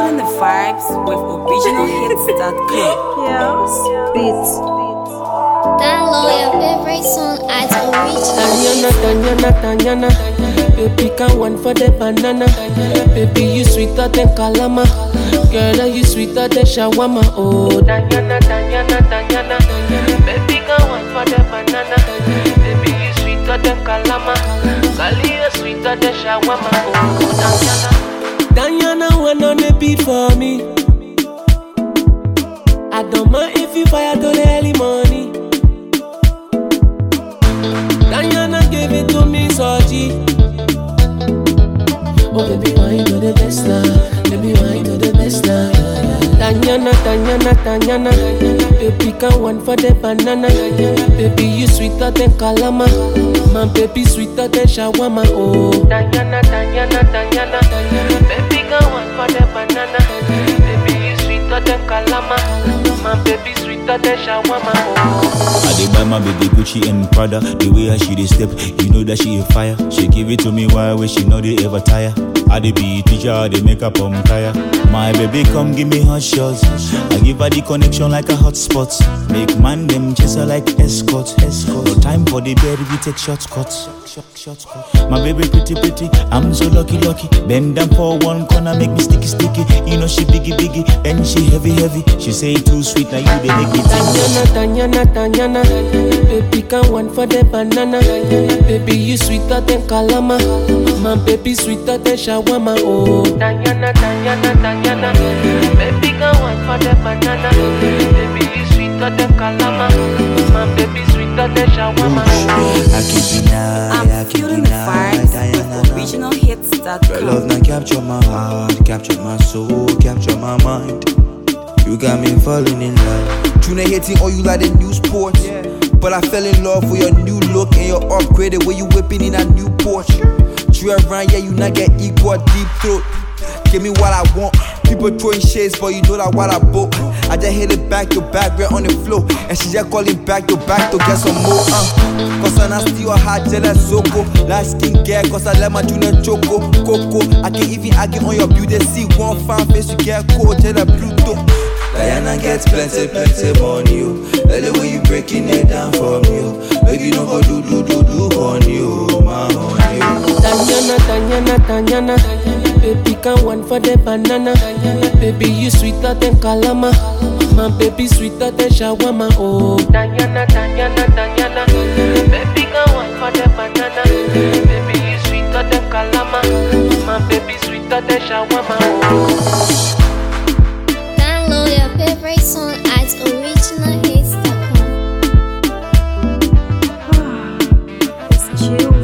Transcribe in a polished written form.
feeling the vibes with originalhits.com. Yes, beats. Download your favorite song at original. Tanyana, baby can one for the banana. Baby you sweeter than kalama. Girl you sweeter than shawarma. Oh Tanyana, baby can one for the banana. Baby you sweeter than kalama. Girl you sweeter than shawarma. Oh Tanyana one on the beat for me. I don't mind if you fire to the early morning. Diana gave it to me, Soji. Oh baby, why you do the best now? Baby, why you do the best now? Tanyana, baby can one for the banana. Baby, you sweeter than kalama. My baby sweeter than shawarma. Oh Tanyana, baby can one for the banana. Baby, you sweeter than kalama. My baby sweeter than shawarma. Oh. I dey buy my baby Gucci and Prada. The way how she dey step, you know that she a fire. She give it to me while she know they ever tire. I dey be teacher, I dey make up on tire. My baby come give me hot shots. I give her the connection like a hotspot. Make man them chase her like escort. No time for the bed, we take shortcuts. My baby pretty, I'm so lucky. Bend down for one corner, make me sticky. You know she biggie, and she heavy. She say too sweet, now you they make me think. Tanyana, baby can one for the banana. Baby you sweeter than kalama. My baby sweeter than shawarma. Oh Tanyana, baby can one for the banana. Baby you sweeter than kalama. My baby sweeter than shawarma. I'm feeling the vibes with originalhits.com. Your love now capture my heart, capture my soul, capture my mind. You got me falling in love. Tuna hating all you like the new sports. But I fell in love with your new look and your upgraded way you whipping in a new Porsche. True around, yeah, you not get equal deep throat. Give me what I want. People throwing shades, but you know that what I bought. I just hit it back to back, right on the floor. And she just calling back to get some more. Cause I still a hot jealous Zoko. Last skin care, cause I let my junior choco. Coco, I can even argue on your beauty. See one fine face, you get cold, jealous Pluto. Diana gets plenty money, yo. Like the way you breaking it down for me, yo. Make you no go do on you, my honey, yo. Tanyana, baby can one for the banana. Baby you sweeter than kalama. My baby sweeter than shawarma. Oh Tanyana, baby can one for the banana. Baby you sweeter than kalama. My baby sweeter than shawarma. Oh. Download your favorite song at originalhits.com. It's chill.